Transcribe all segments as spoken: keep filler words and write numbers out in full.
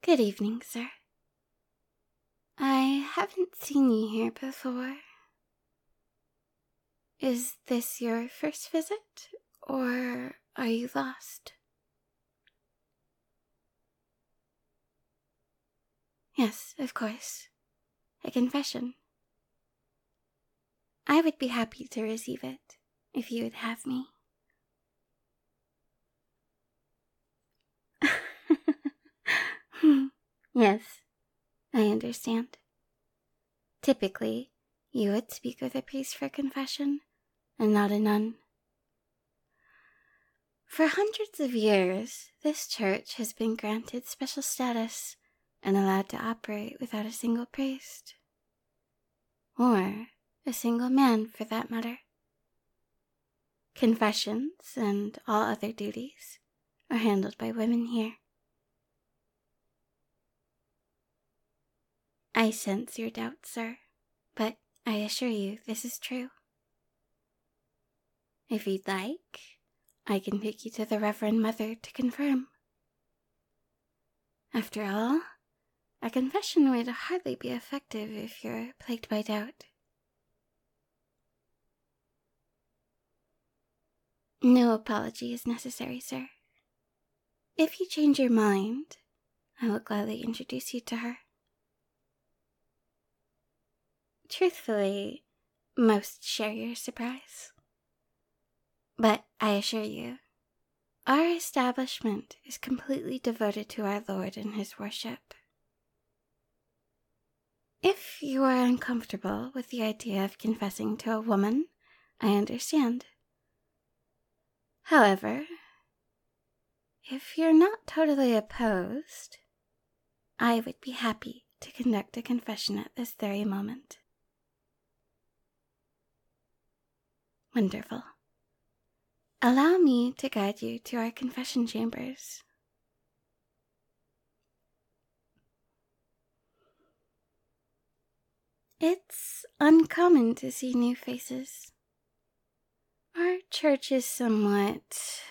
Good evening, sir. I haven't seen you here before. Is this your first visit, or are you lost? Yes, of course. A confession. I would be happy to receive it, if you would have me. Yes, I understand. Typically, you would speak with a priest for confession, and not a nun. For hundreds of years, this church has been granted special status and allowed to operate without a single priest. Or a single man, for that matter. Confessions and all other duties are handled by women here. I sense your doubt, sir, but I assure you this is true. If you'd like, I can take you to the Reverend Mother to confirm. After all, a confession would hardly be effective if you're plagued by doubt. No apology is necessary, sir. If you change your mind, I will gladly introduce you to her. Truthfully, most share your surprise. But I assure you, our establishment is completely devoted to our Lord and His worship. If you are uncomfortable with the idea of confessing to a woman, I understand. However, if you're not totally opposed, I would be happy to conduct a confession at this very moment. Wonderful. Allow me to guide you to our confession chambers. It's uncommon to see new faces. Our church is somewhat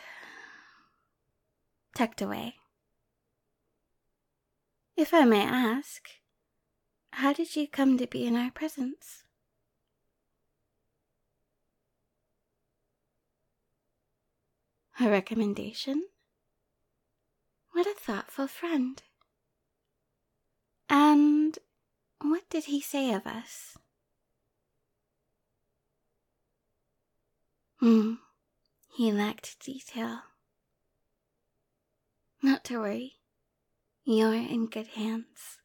tucked away. If I may ask, how did you come to be in our presence? A recommendation? What a thoughtful friend. And what did he say of us? Hmm, he lacked detail. Not to worry, you're in good hands.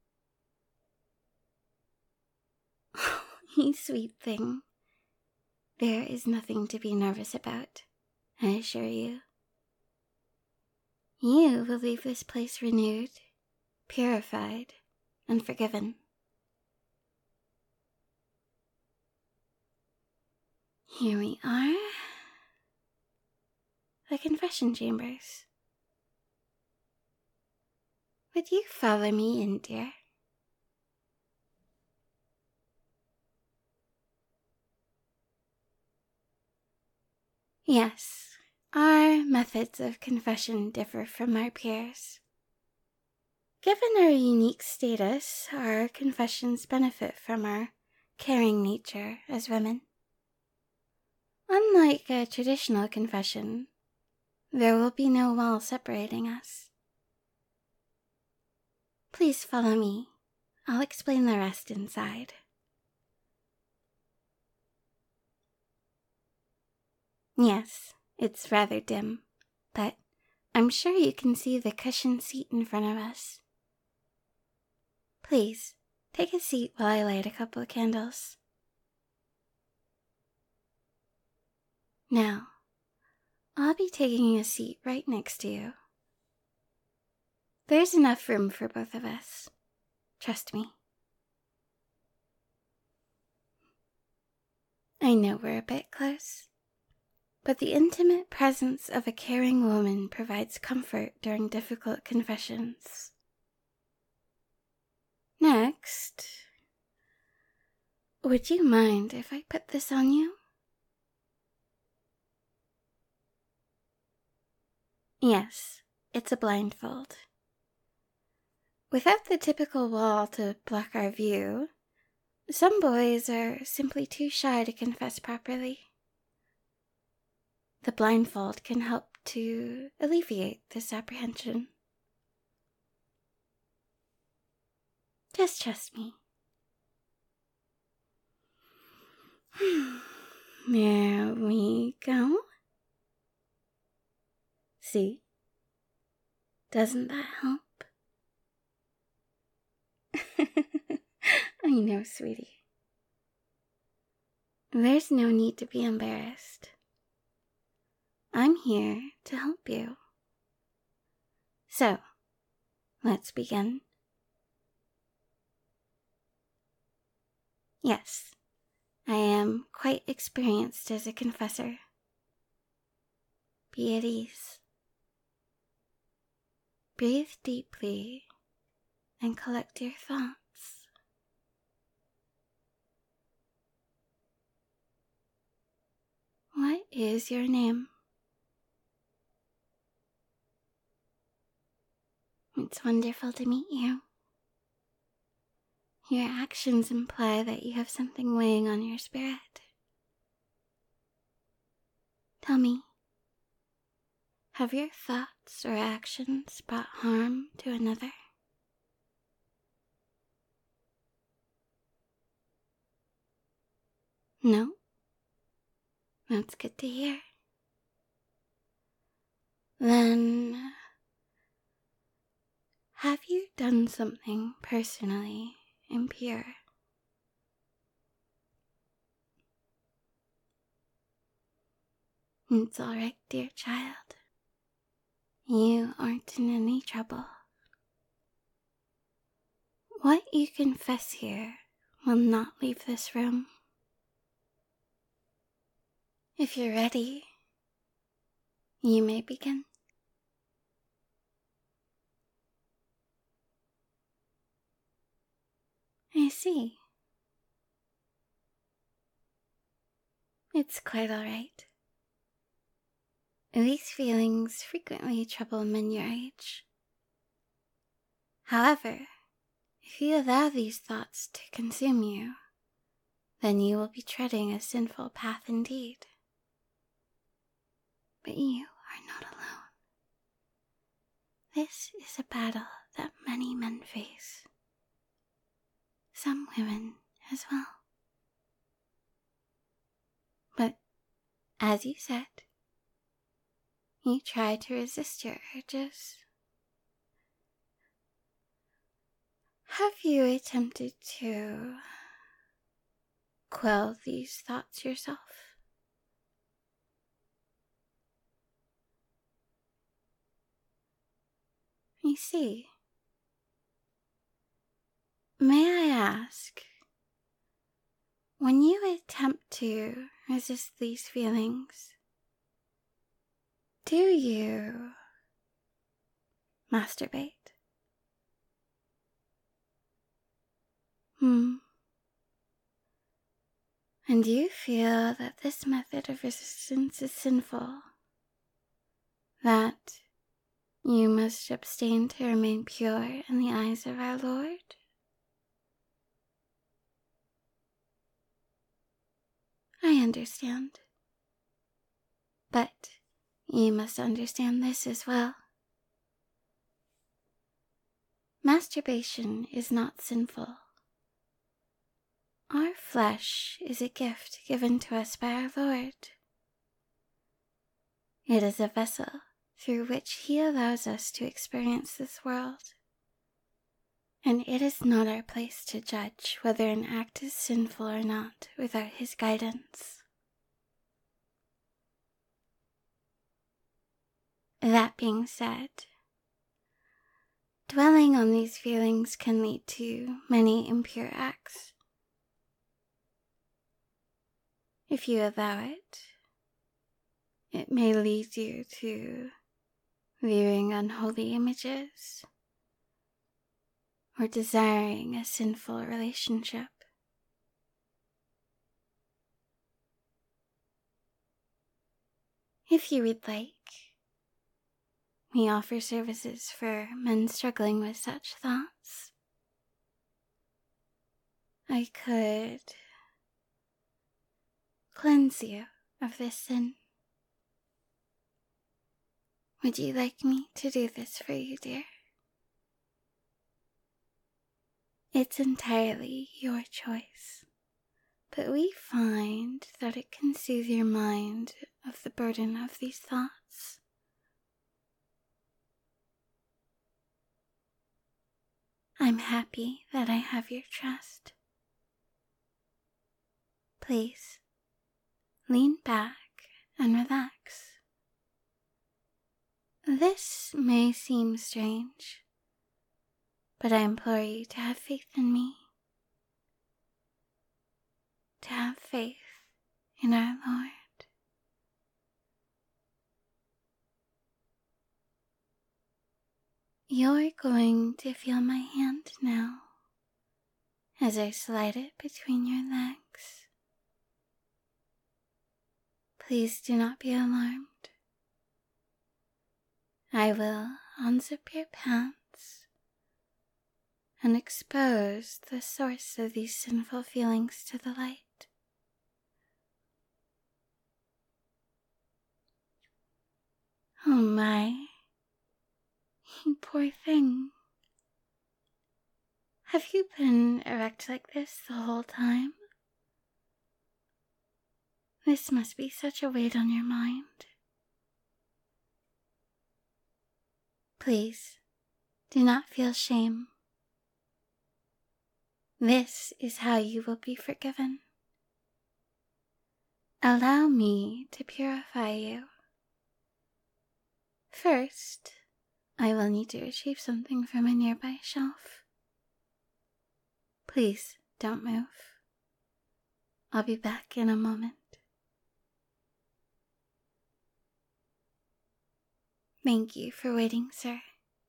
You sweet thing. There is nothing to be nervous about, I assure you. You will leave this place renewed, purified, and forgiven. Here we are. The confession chambers. Would you follow me in, dear? Yes, our methods of confession differ from our peers. Given our unique status, our confessions benefit from our caring nature as women. Unlike a traditional confession, there will be no wall separating us. Please follow me. I'll explain the rest inside. Yes, it's rather dim, but I'm sure you can see the cushioned seat in front of us. Please, take a seat while I light a couple of candles. Now, I'll be taking a seat right next to you. There's enough room for both of us. Trust me. I know we're a bit close, but the intimate presence of a caring woman provides comfort during difficult confessions. Next, would you mind if I put this on you? Yes, it's a blindfold. Without the typical wall to block our view, some boys are simply too shy to confess properly. The blindfold can help to alleviate this apprehension. Just trust me. There we go. See? Doesn't that help? I know, sweetie. There's no need to be embarrassed. I'm here to help you. So, let's begin. Yes, I am quite experienced as a confessor. Be at ease. Breathe deeply and collect your thoughts. What is your name? It's wonderful to meet you. Your actions imply that you have something weighing on your spirit. Tell me, have your thoughts or actions brought harm to another? No? That's good to hear. Then, have you done something personally impure? It's all right, dear child. You aren't in any trouble. What you confess here will not leave this room. If you're ready, you may begin. I see. It's quite all right. These feelings frequently trouble men your age. However, if you allow these thoughts to consume you, then you will be treading a sinful path indeed. But you are not alone. This is a battle that many men face. Some women as well. But, as you said, you try to resist your urges. Have you attempted to quell these thoughts yourself? I see. May I ask, when you attempt to resist these feelings, do you masturbate? Hmm. And do you feel that this method of resistance is sinful? That you must abstain to remain pure in the eyes of our Lord? I understand. But you must understand this as well. Masturbation is not sinful. Our flesh is a gift given to us by our Lord. It is a vessel through which He allows us to experience this world. And it is not our place to judge whether an act is sinful or not without His guidance. That being said, dwelling on these feelings can lead to many impure acts. If you allow it, it may lead you to viewing unholy images or desiring a sinful relationship. If you would like, we offer services for men struggling with such thoughts. I could cleanse you of this sin. Would you like me to do this for you, dear? It's entirely your choice, but we find that it can soothe your mind of the burden of these thoughts. I'm happy that I have your trust. Please, lean back and relax. This may seem strange, but I implore you to have faith in me, to have faith in our Lord. You're going to feel my hand now as I slide it between your legs. Please do not be alarmed. I will unzip your pants and expose the source of these sinful feelings to the light. Oh my, you poor thing. Have you been erect like this the whole time? This must be such a weight on your mind. Please, do not feel shame. This is how you will be forgiven. Allow me to purify you. First, I will need to retrieve something from a nearby shelf. Please don't move. I'll be back in a moment. Thank you for waiting, sir.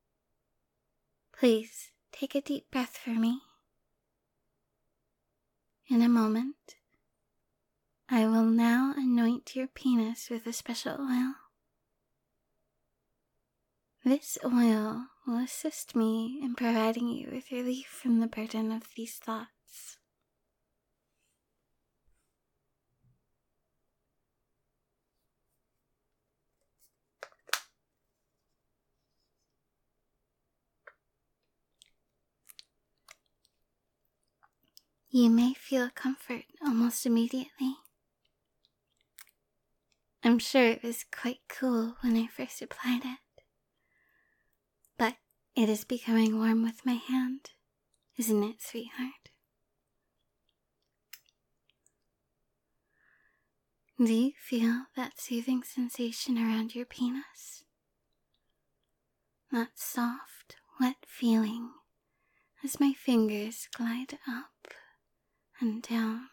Please take a deep breath for me. In a moment, I will now anoint your penis with a special oil. This oil will assist me in providing you with relief from the burden of these thoughts. You may feel comfort almost immediately. I'm sure it was quite cool when I first applied it, but it is becoming warm with my hand, isn't it, sweetheart? Do you feel that soothing sensation around your penis? That soft, wet feeling as my fingers glide up and down.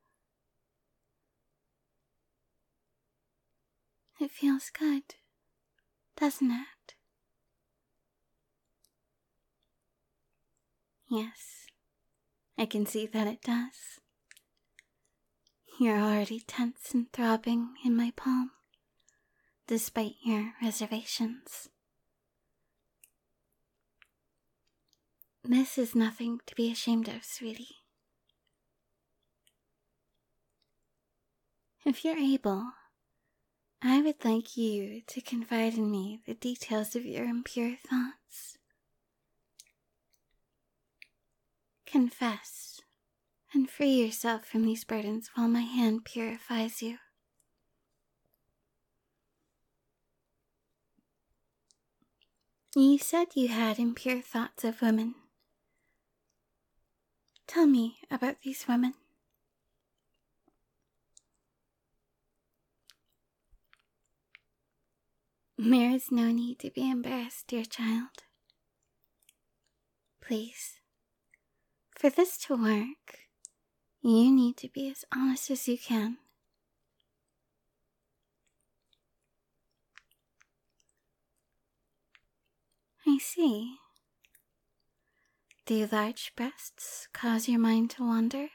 It feels good, doesn't it? Yes, I can see that it does. You're already tense and throbbing in my palm, despite your reservations. This is nothing to be ashamed of, sweetie. If you're able, I would like you to confide in me the details of your impure thoughts. Confess and free yourself from these burdens while my hand purifies you. You said you had impure thoughts of women. Tell me about these women. There is no need to be embarrassed, dear child. Please, for this to work, you need to be as honest as you can. I see. Do large breasts cause your mind to wander?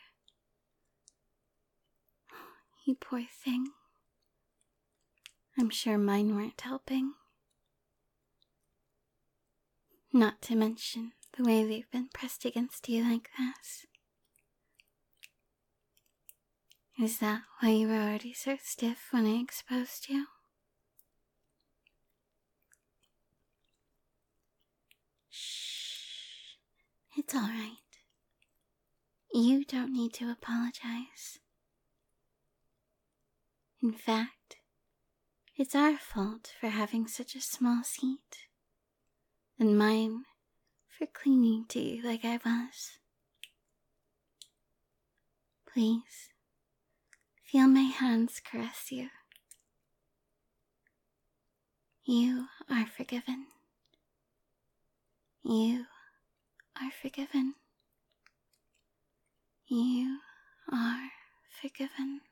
You poor thing. I'm sure mine weren't helping. Not to mention the way they've been pressed against you like this. Is that why you were already so stiff when I exposed you? Shh. It's alright. You don't need to apologize. In fact, it's our fault for having such a small seat, and mine for clinging to you like I was. Please, feel my hands caress you. You are forgiven. You are forgiven. You are forgiven.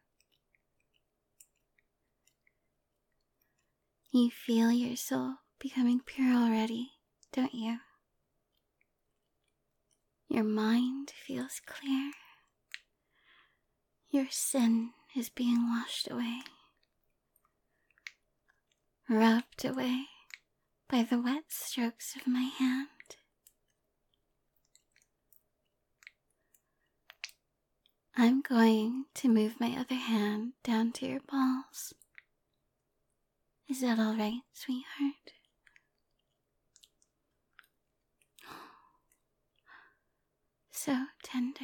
You feel your soul becoming pure already, don't you? Your mind feels clear. Your sin is being washed away, rubbed away by the wet strokes of my hand. I'm going to move my other hand down to your balls. Is that all right, sweetheart? So tender.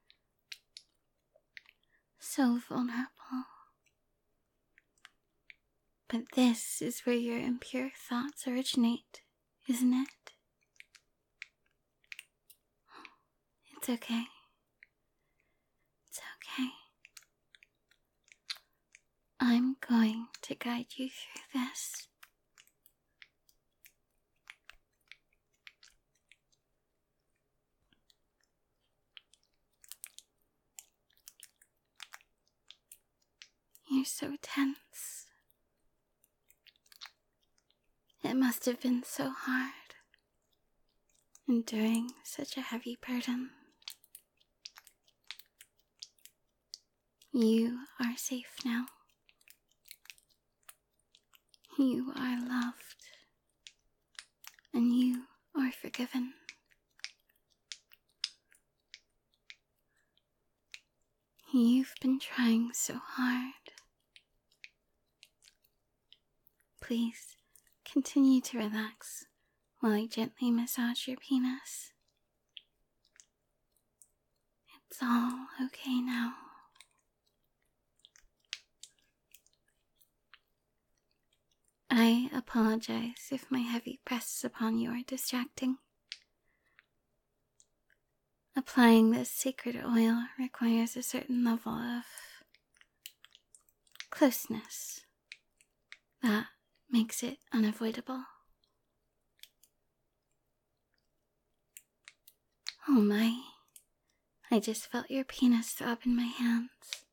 So vulnerable. But this is where your impure thoughts originate, isn't it? It's okay. It's okay. I'm going to guide you through this. You're so tense. It must have been so hard, enduring such a heavy burden. You are safe now. You are loved, and you are forgiven. You've been trying so hard. Please continue to relax while I gently massage your penis. It's all okay now. I apologize if my heavy press upon you are distracting. Applying this sacred oil requires a certain level of closeness that makes it unavoidable. Oh my, I just felt your penis throb in my hands.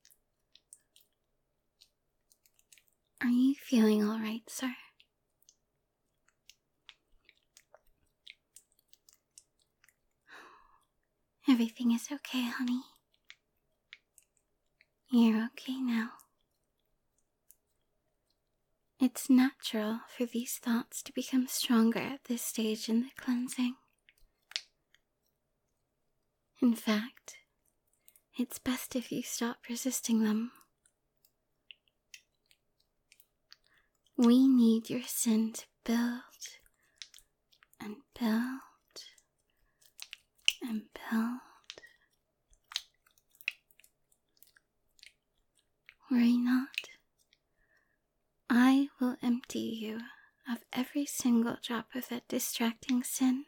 Are you feeling all right, sir? Everything is okay, honey. You're okay now. It's natural for these thoughts to become stronger at this stage in the cleansing. In fact, it's best if you stop resisting them. We need your sin to build and build and build. Worry not. I will empty you of every single drop of that distracting sin.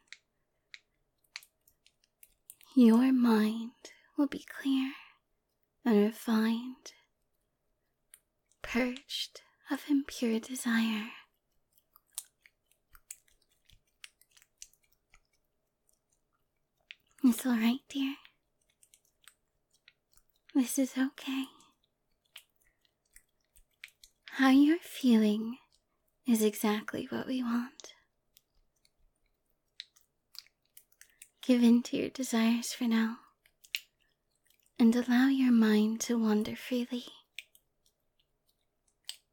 Your mind will be clear and refined, purged of impure desire. It's all right, dear. This is okay. How you're feeling is exactly what we want. Give in to your desires for now, and allow your mind to wander freely.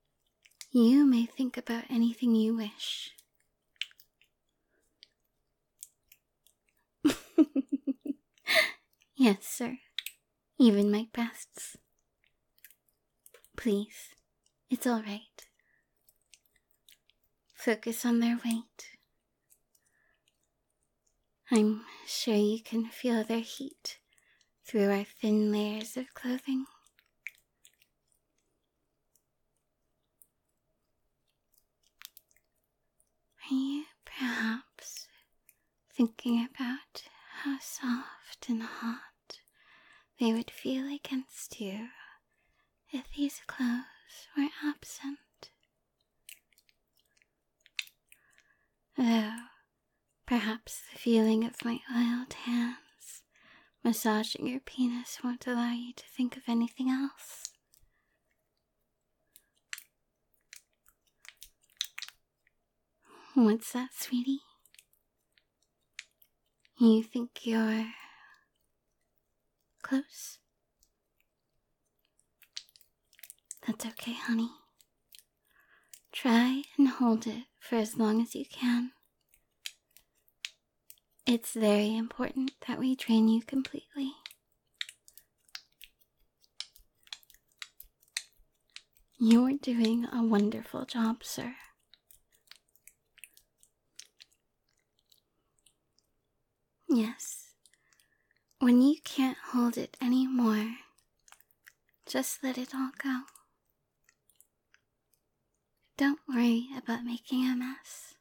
You may think about anything you wish. Yes, sir. Even my breasts. Please, it's all right. Focus on their weight. I'm sure you can feel their heat through our thin layers of clothing. Are you perhaps thinking about how soft and hot they would feel against you if these clothes were absent? Though, perhaps the feeling of my oiled hands massaging your penis won't allow you to think of anything else. What's that, sweetie? You think you're close? That's okay, honey. Try and hold it for as long as you can. It's very important that we drain you completely. You're doing a wonderful job, sir. Yes. When you can't hold it anymore, just let it all go. Don't worry about making a mess.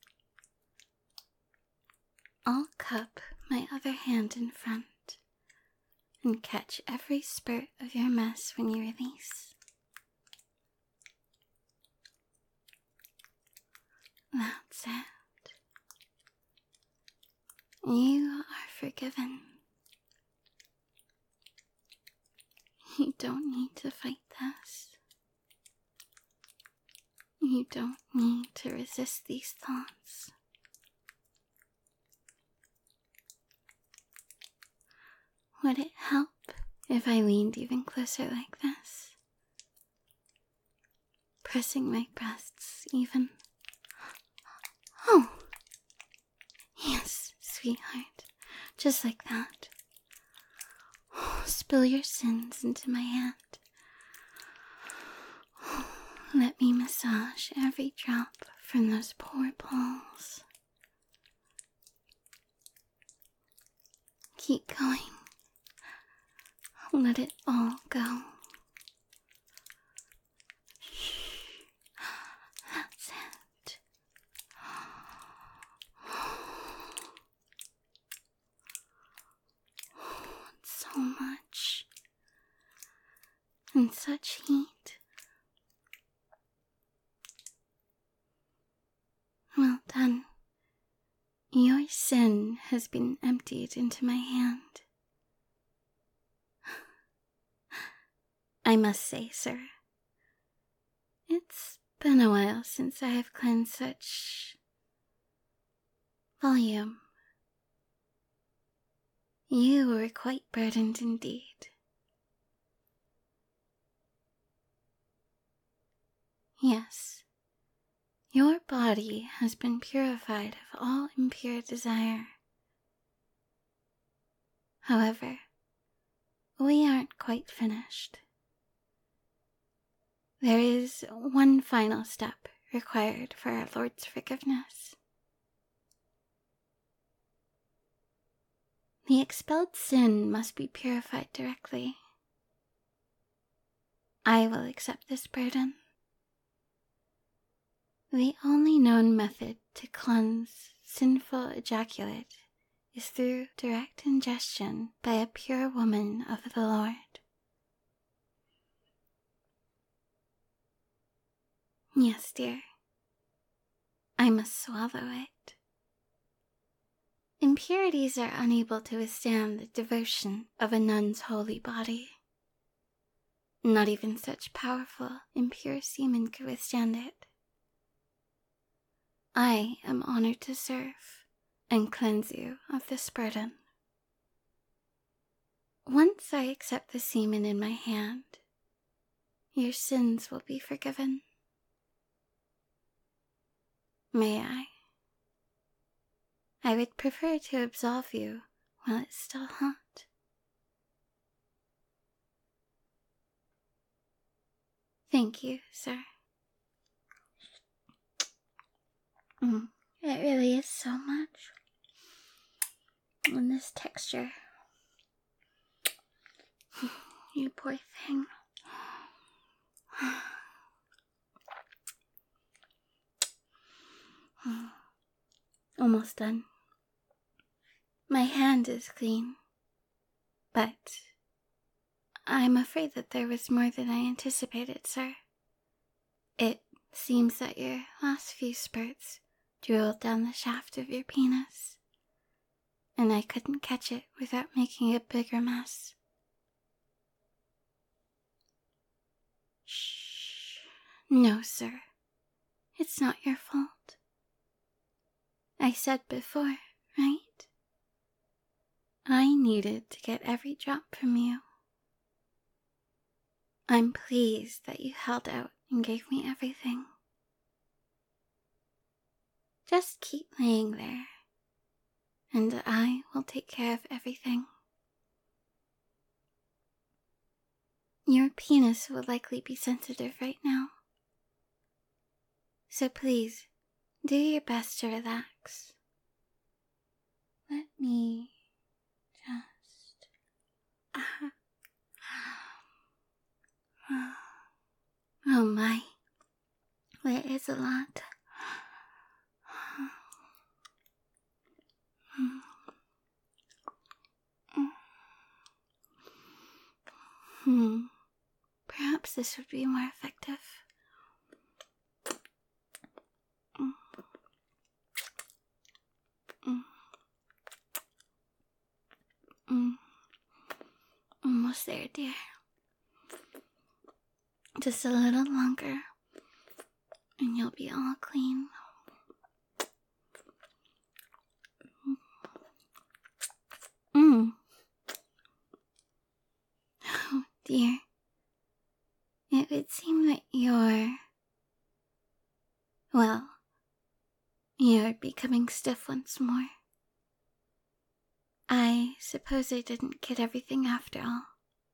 I'll cup my other hand in front and catch every spurt of your mess when you release. That's it. You are forgiven. You don't need to fight this. You don't need to resist these thoughts. Would it help if I leaned even closer like this? Pressing my breasts even. Oh! Yes, sweetheart. Just like that. Spill your sins into my hand. Let me massage every drop from those poor balls. Keep going. Let it all go. That's it. It's so much. And such heat. Well done. Your sin has been emptied into my hand. I must say, sir, it's been a while since I have cleansed such volume. You were quite burdened indeed. Yes, your body has been purified of all impure desire. However, we aren't quite finished. There is one final step required for our Lord's forgiveness. The expelled sin must be purified directly. I will accept this burden. The only known method to cleanse sinful ejaculate is through direct ingestion by a pure woman of the Lord. Yes, dear. I must swallow it. Impurities are unable to withstand the devotion of a nun's holy body. Not even such powerful, impure semen could withstand it. I am honored to serve and cleanse you of this burden. Once I accept the semen in my hand, your sins will be forgiven. May I? I would prefer to absolve you while it's still hot. Thank you, sir. Mm, it really is so much. And this texture. You poor thing. Almost done. My hand is clean, but I'm afraid that there was more than I anticipated, sir. It seems that your last few spurts drooled down the shaft of your penis, and I couldn't catch it without making a bigger mess. Shh. No, sir. It's not your fault. I said before, right? I needed to get every drop from you. I'm pleased that you held out and gave me everything. Just keep laying there, and I will take care of everything. Your penis will likely be sensitive right now, so please do your best to relax. Let me just... Oh my, there is a lot. Hmm. Perhaps this would be more effective. Mm. Almost there, dear. Just a little longer, and you'll be all clean. Mm. Oh, dear. It would seem that you're... Well, you're becoming stiff once more. I suppose I didn't get everything after all.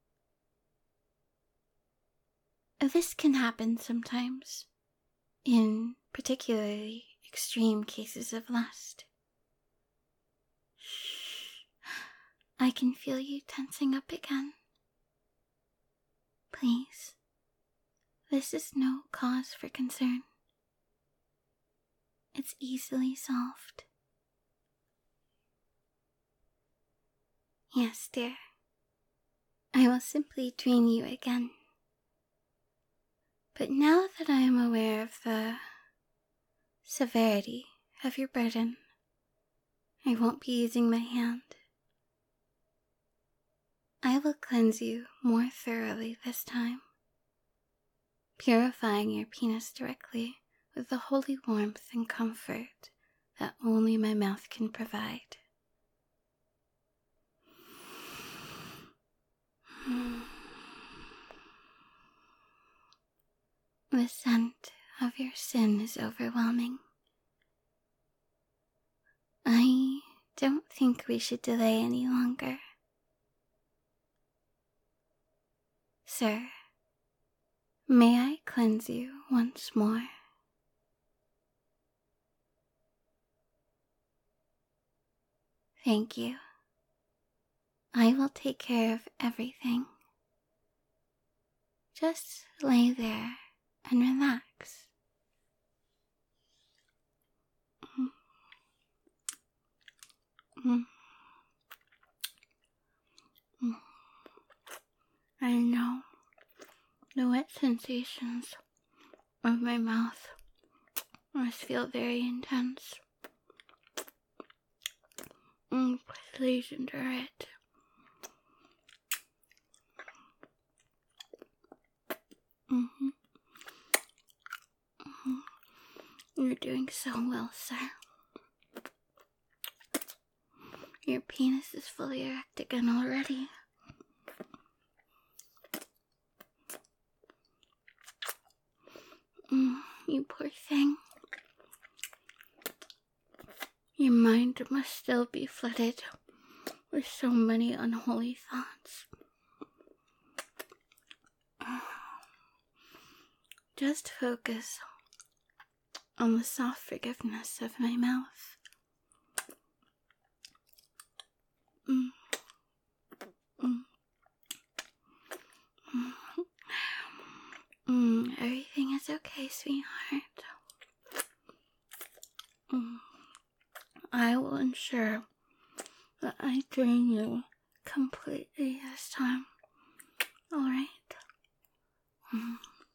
This can happen sometimes, in particularly extreme cases of lust. Shh. I can feel you tensing up again. Please, this is no cause for concern. It's easily solved. Yes, dear. I will simply drain you again. But now that I am aware of the severity of your burden, I won't be using my hand. I will cleanse you more thoroughly this time, purifying your penis directly with the holy warmth and comfort that only my mouth can provide. The scent of your sin is overwhelming. I don't think we should delay any longer. Sir, may I cleanse you once more? Thank you. I will take care of everything. Just lay there and relax. Mm. Mm. I know the wet sensations of my mouth must feel very intense. Mm, please endure it. Mm-hmm. Mm-hmm. You're doing so well, sir. Your penis is fully erect again already. Mm, you poor thing. Your mind must still be flooded with so many unholy thoughts. Just focus on the soft forgiveness of my mouth. Mm. Mm. Mm. Mm. Everything is okay, sweetheart. Mm. I will ensure that I drain you completely this time. Alright? Mm.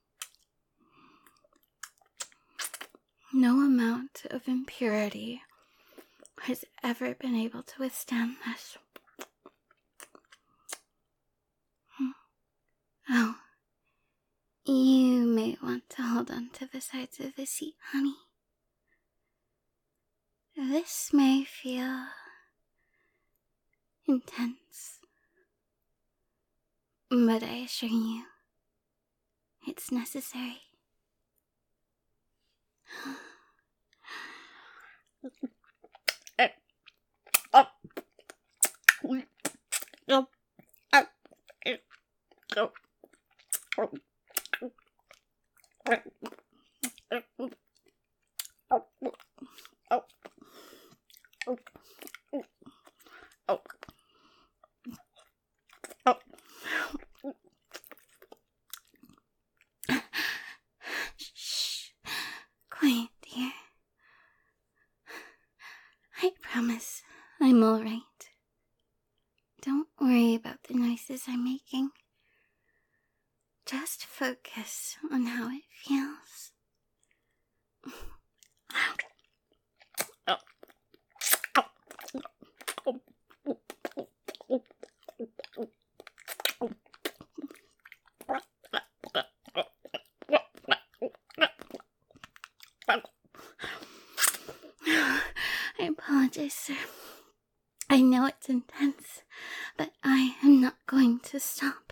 No amount of impurity has ever been able to withstand this. Mm. Oh, you may want to hold on to the sides of the seat, honey. This may feel intense, but I assure you, it's necessary. Shh. Quiet, dear. I promise I'm alright. Don't worry about the noises I'm making. Just focus on how it feels. I apologize, sir. I know it's intense, but I am not going to stop.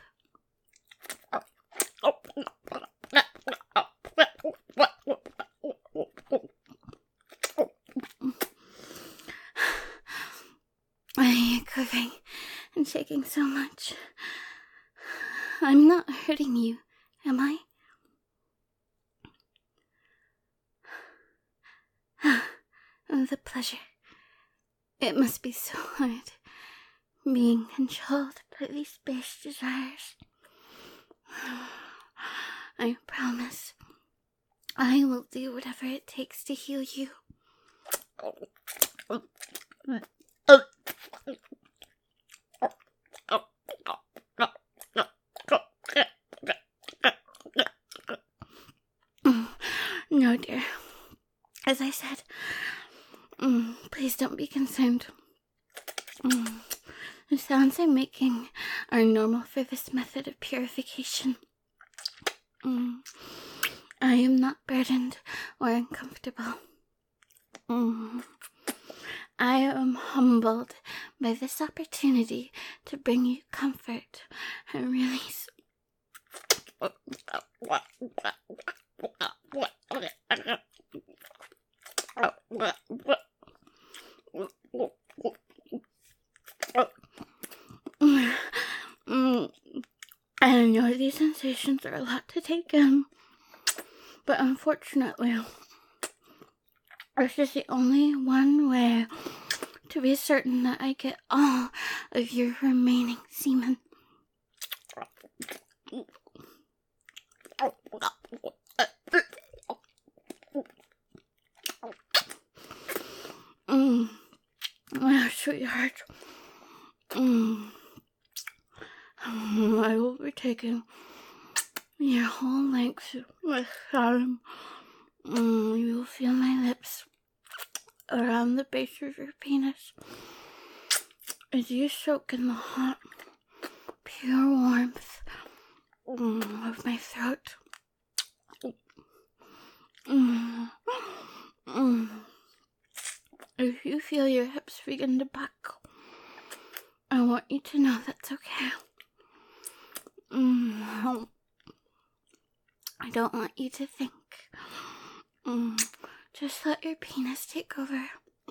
Why are you quivering and shaking so much? I'm not hurting you, am I? The pleasure. It must be so hard, being controlled by these base desires. I promise, I will do whatever it takes to heal you. No, dear. As I said, mm, please don't be concerned. Mm, the sounds I'm making are normal for this method of purification. Mm, I am not burdened or uncomfortable. Mm, I am humbled by this opportunity to bring you comfort and release. I know these sensations are a lot to take in, but unfortunately, this is the only one way to be certain that I get all of your remaining semen. Mm. Oh, sweetheart. Mm. I will be taking your whole length this time. Mm. You will feel my lips around the base of your penis as you soak in the hot, pure warmth mm, of my throat. Mm. Mm. If you feel your hips begin to buckle, I want you to know that's okay. Mm. I don't want you to think. Mm. Just let your penis take over.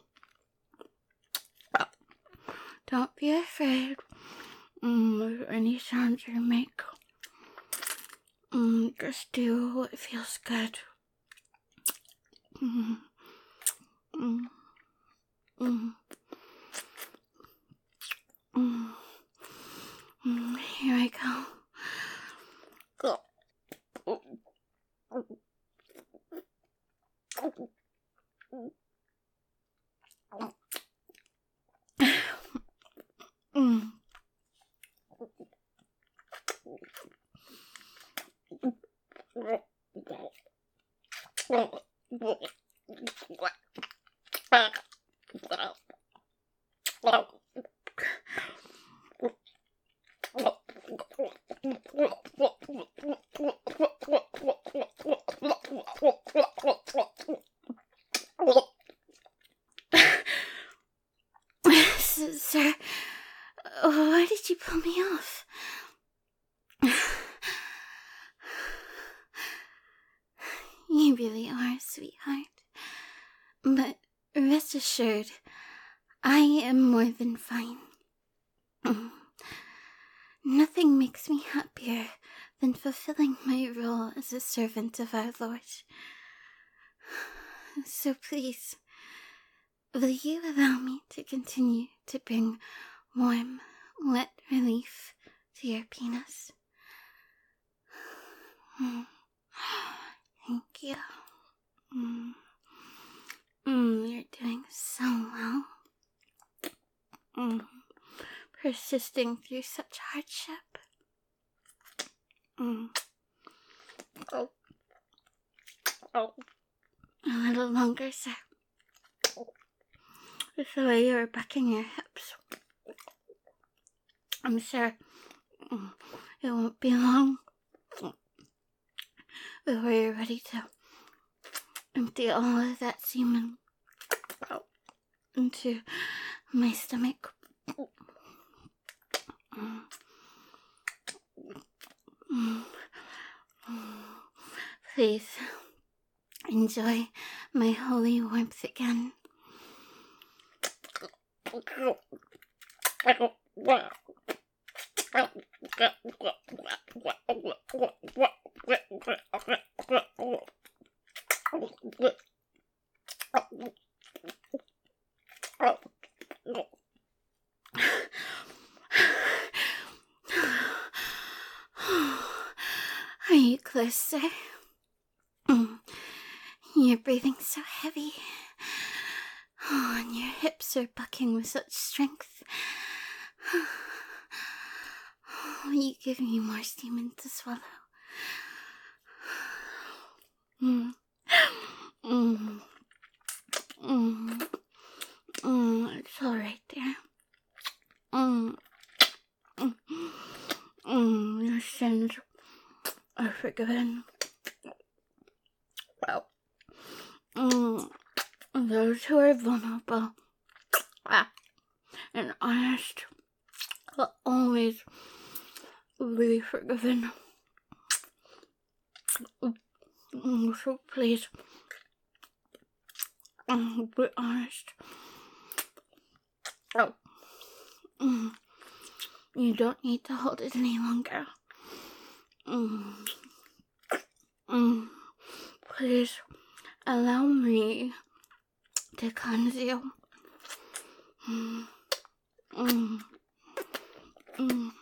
Don't be afraid mm, of any sounds you make. Mm, just do what feels good. Mm, mm, mm, mm, mm. Here I go. Mm. Sir, why did you pull me off? You really are a sweetheart. But rest assured, I am more than fine. Nothing makes me happier than fulfilling my role as a servant of our Lord. So please, will you allow me to continue to bring warm, wet relief to your penis? Thank you. Mm. Mm, you're doing so well. Mm. Persisting through such hardship. Mm. Oh. Oh. A little longer, sir. With the way you're bucking your hips, I'm sure it won't be long before you're ready to empty all of that semen into my stomach. Please enjoy my holy warmth again. Are you close, sir? You're breathing so heavy. Oh, and your hips are bucking with such strength. Oh, you give me more semen to swallow. Mm. Mm. Mm. Mm. It's all right there. Mm. Mm. Mm. Your sins are forgiven. Well, mm. Those who are vulnerable and honest will always be forgiven. Mm. So please, mm, be honest. Oh. Mm. You don't need to hold it any longer. Mm. Mm. Please allow me to cleanse you. Mm. Mm. Mm.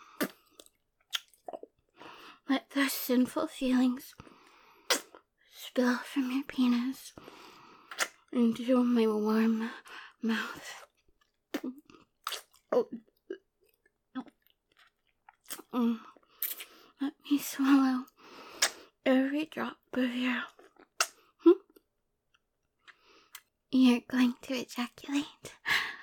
Let those sinful feelings spill from your penis into my warm mouth. Oh. Mm. Let me swallow every drop of your... Hmm? You're going to ejaculate.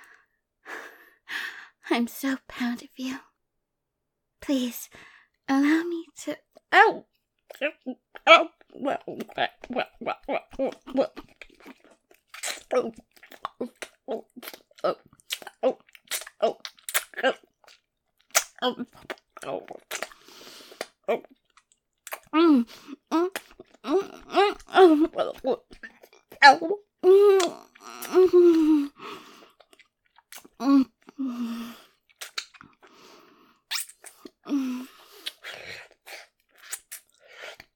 I'm so proud of you. Please, allow me to... Oh! Oh! Well, well, well, well, well, well. Oh, oh, oh, oh, oh, oh, oh, oh, oh, oh. Mm, mm, mm, mm, oh, well, well, oh, mm, mm, mm, mm, mm.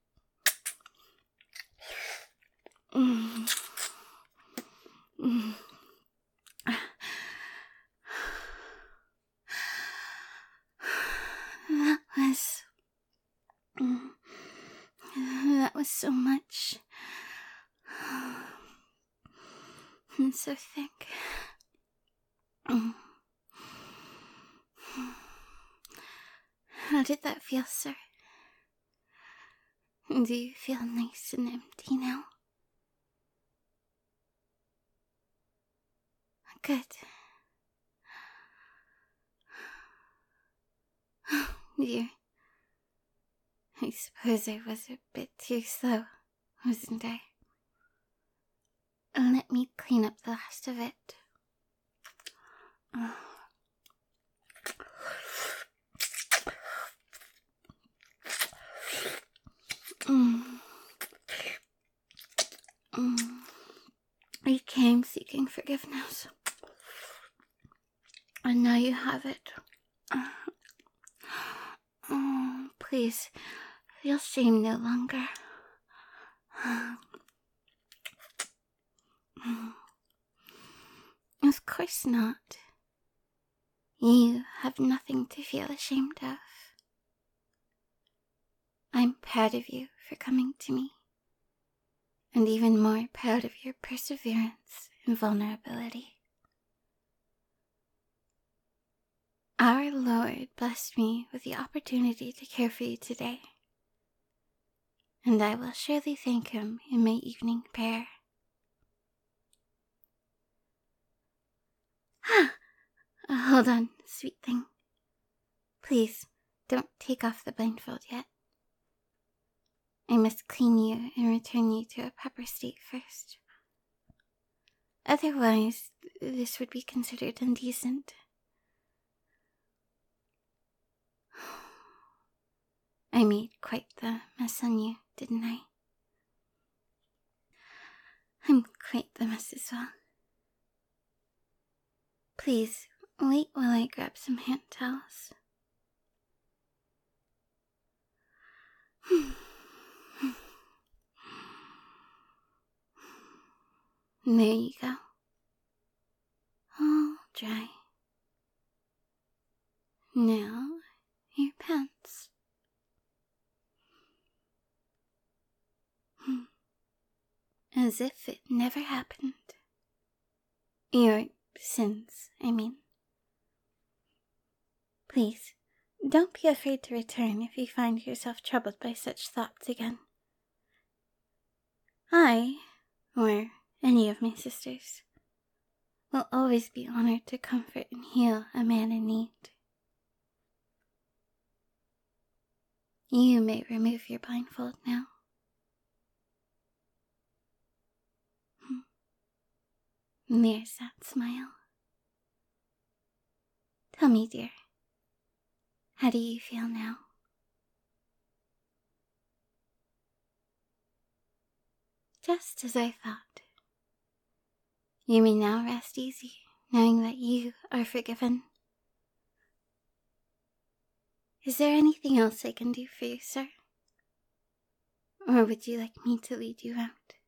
was so much. And so thick. How did that feel, sir? Do you feel nice and empty now? Good. Dear, I suppose I was a bit too slow, wasn't I? Let me clean up the last of it. Mm. Mm. You came seeking forgiveness, and now you have it. Oh, please, feel shame no longer. Of course not. You have nothing to feel ashamed of. I'm proud of you for coming to me, and even more proud of your perseverance and vulnerability. Our Lord blessed me with the opportunity to care for you today, and I will surely thank Him in my evening prayer. Ah! Hold on, sweet thing. Please, don't take off the blindfold yet. I must clean you and return you to a proper state first. Otherwise, this would be considered indecent. I made quite the mess on you, didn't I? I'm quite the mess as well. Please, wait while I grab some hand towels. There you go. All dry. Now, your pants. As if it never happened. Your sins, I mean. Please, don't be afraid to return if you find yourself troubled by such thoughts again. I, or any of my sisters, will always be honored to comfort and heal a man in need. You may remove your blindfold now. There's that smile. Tell me, dear, how do you feel now? Just as I thought. You may now rest easy, knowing that you are forgiven. Is there anything else I can do for you, sir? Or would you like me to lead you out?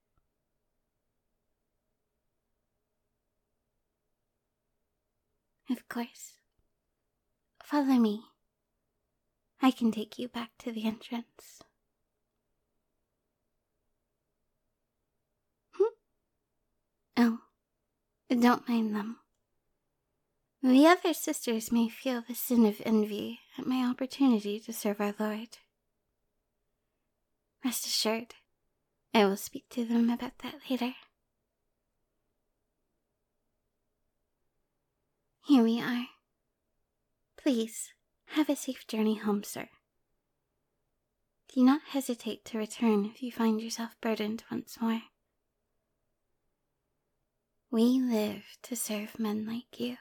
Of course. Follow me. I can take you back to the entrance. Hmm? Oh, don't mind them. The other sisters may feel the sin of envy at my opportunity to serve our Lord. Rest assured, I will speak to them about that later. Here we are. Please, have a safe journey home, sir. Do not hesitate to return if you find yourself burdened once more. We live to serve men like you.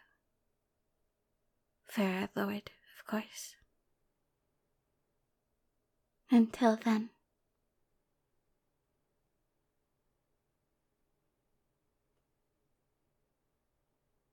For our Lord, of course. Until then.